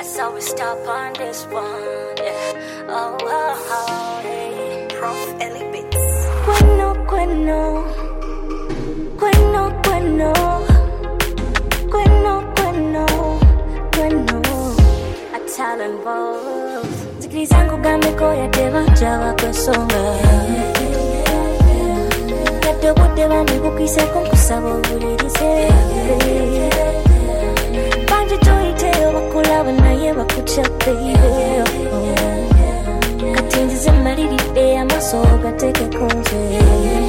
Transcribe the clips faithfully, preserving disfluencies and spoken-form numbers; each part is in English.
So we stop on this one, yeah. Oh, oh, oh, hey. Prof Ellie Bits. Queno, queno. Queno, queno. Queno, queno. Queno. A talent voice. Zikri zangu gameko ya deva jawa kwesonga. Yadobo deva mikukise kunkusabo ulirise. Banje joiteo wakulaba naye wakucha baby. Katinzi zimaliride amasoga teke konje.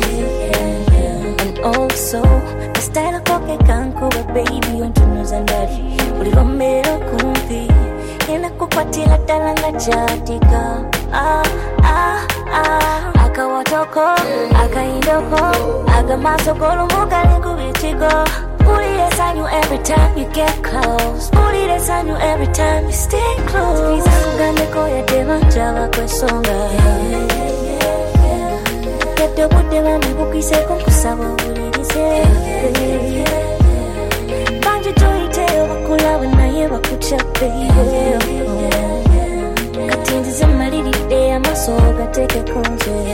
And also the style of koke kankuba baby ontunuza ndali ulivomero kumpi ena kukwatila talanga chatika. Ah ah ah akawatoko akaindoko agamasokolo mukale kubichigo. Booty that's on you every time you get close. Booty that's on you every time you stay close. Biza kugameko ya deva jawa kwesonga. Yadobo deva mikukise kunkusabo ulirise. Banje joiteo wakulaba naye wakucha baby. Katinzi zimaliride amasoga teke konje.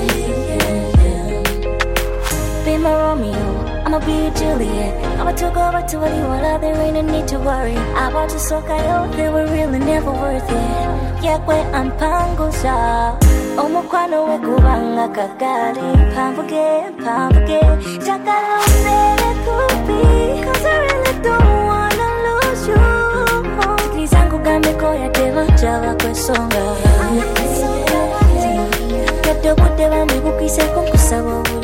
Be my Romeo, I'ma be a Juliet. I'ma talk over to what you want, there ain't no need to worry. I want to soak I they were really never worth it. Yeah, where I'm pangosha. Omokwano we kubanga kakari. Pambuge, pambuge. Jakalo nere kupi. Cause I really don't wanna lose you. Kizangu gameko ya deva jawa kwesonga. Yadobo deva mikukise kunkusabo.